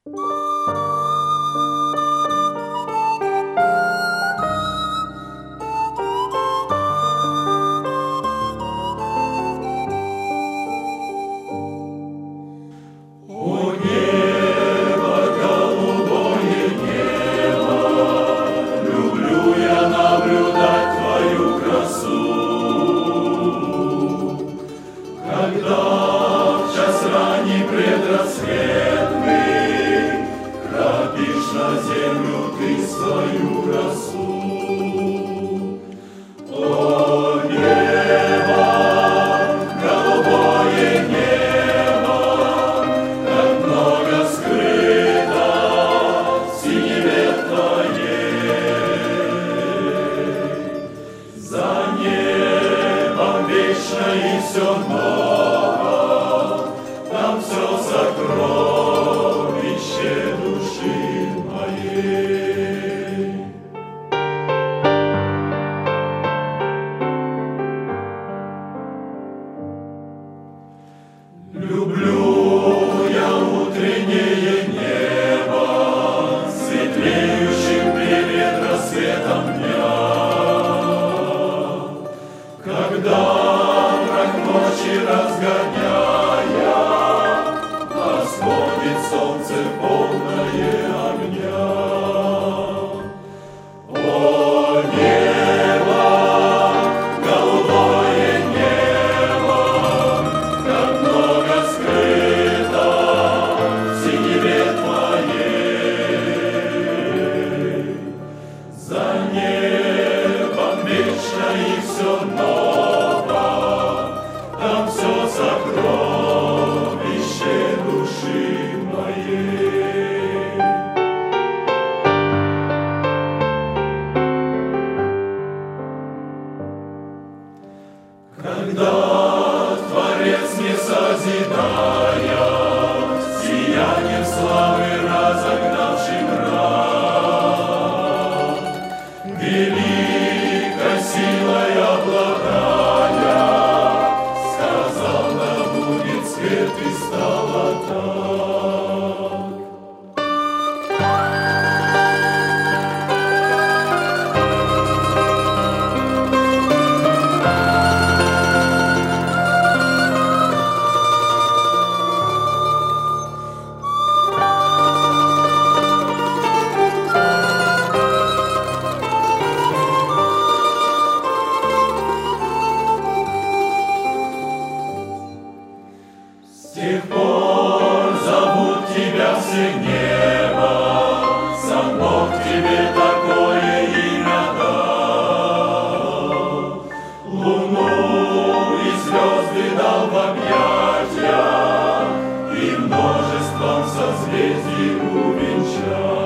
Предрассветный крапишь на землю ты свою росу. О, небо, голубое небо, как много скрыто в синеве твоей. За небом вечно и все ново, там все сокровище души моей. Люблю я утреннее небо, светлеющим перед рассветом дня, когда мрак ночи разгоняя, восходит солнце полное огня. О, небо, голубое небо, как много скрыто в синеве твоей. За небом вечно и все ново, там все сокровище души моей. Когда Творец не созидая, сиянием славы разогнавший мрак, великой силой обладая, сказал, да будет свет, и стало так. С тех пор зовут тебя все небо, сам Бог тебе такое имя дал. Луну и звезды дал в объятия, и множеством созвездий увенчал.